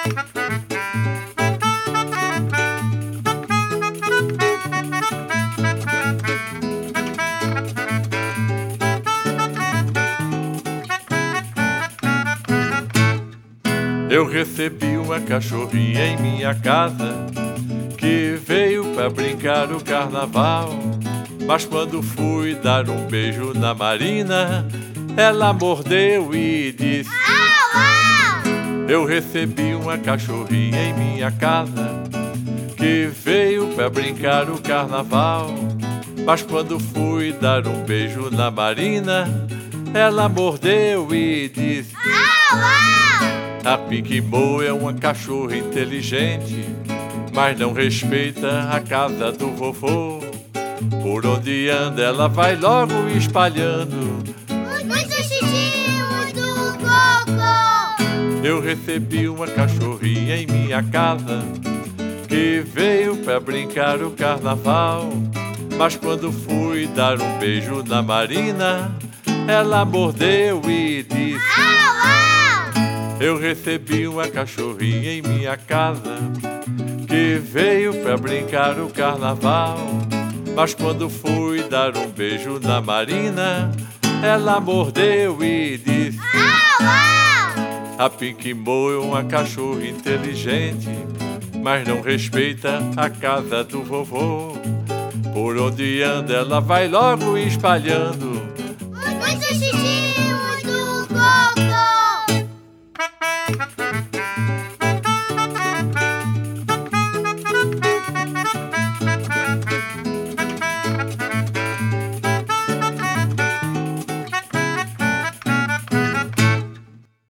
Eu recebi uma cachorrinha em minha casa que veio pra brincar o carnaval. Mas quando fui dar um beijo na Marina, ela mordeu e disse: au, au! Eu recebi uma cachorrinha em minha casa que veio pra brincar o carnaval. Mas quando fui dar um beijo na Marina, ela mordeu e disse: au, au! A Pinky Moe é uma cachorra inteligente, mas não respeita a casa do vovô. Por onde anda ela vai logo espalhando muito xixi, muito cocô. Eu recebi uma cachorrinha em minha casa que veio pra brincar o carnaval. Mas quando fui dar um beijo na Marina, ela mordeu e disse: au, au! Eu recebi uma cachorrinha em minha casa que veio pra brincar o carnaval. Mas quando fui dar um beijo na Marina, ela mordeu e disse: au, au! A Pinky Moe é uma cachorra inteligente, mas não respeita a casa do vovô. Por onde anda ela vai logo espalhando muito xixi,